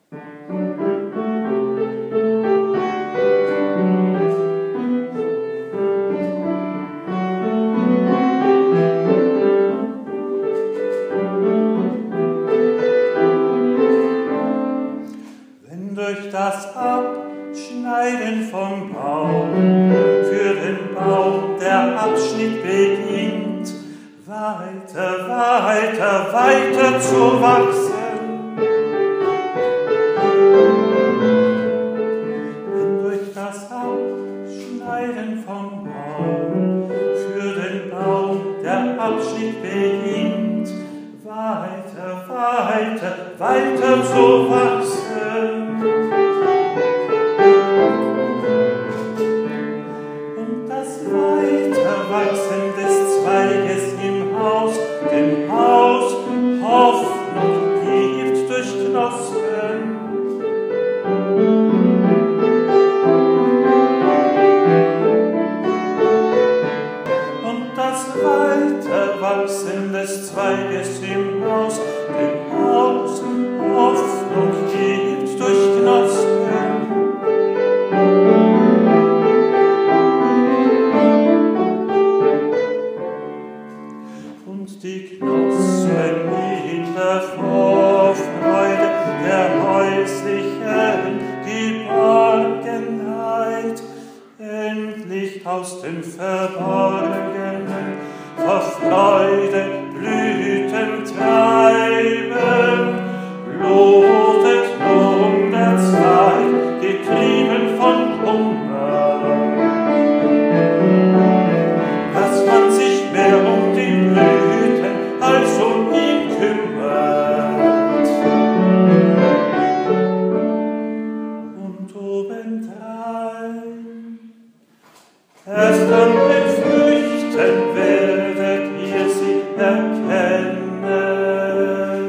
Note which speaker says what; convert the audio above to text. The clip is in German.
Speaker 1: Durch das Abschneiden vom Baum für den Baum der Abschnitt beginnt, weiter, weiter, weiter zu wachsen. Wenn durch das Abschneiden vom Baum für den Baum der Abschnitt beginnt, weiter, weiter, weiter zu wachsen. Weiterwachsen des Zweiges im Haus, dem Haus Hoffnung gibt durch Knospen. Und das Weiterwachsen des Zweiges im Haus, dem Haus Hoffnung gibt durch Knospen. Die Knospen in der Vorfreude der häuslichen Geborgenheit endlich aus dem Verborgenen vor Freude Blüten treiben, blutet nun der Zweig, getrieben von Hunger, dass man sich mehr um die Blüten als um ihn kümmert. Und obendrein, erst an den Früchten werdet ihr sie erkennen.